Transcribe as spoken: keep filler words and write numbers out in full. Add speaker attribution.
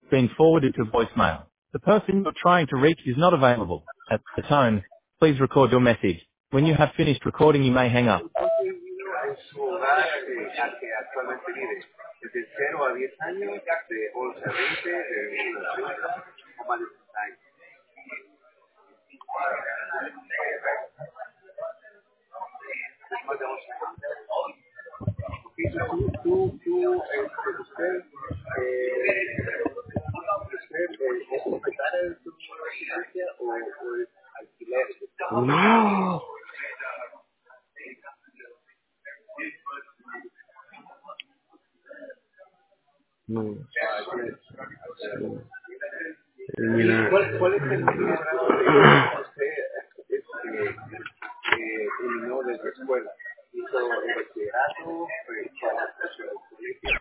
Speaker 1: Being forwarded to voicemail. The person you're trying to reach is not available. At the tone, please record your message. When you have finished recording, you may hang up.
Speaker 2: En su hogar eh, al que actualmente vive, desde cero a diez años, de once a veinte, de veintiuno a treinta o más de treinta años. Más de once años. Y tú, tú, tú, este, usted, eh, usted eh, es propietaria de su residencia o, o es alquiler.
Speaker 3: No. No. Sí. Mira.
Speaker 2: ¿Cuál, ¿Cuál es el primer grado de que usted este, eh, eliminó de su escuela? ¿Hizo el bachillerato?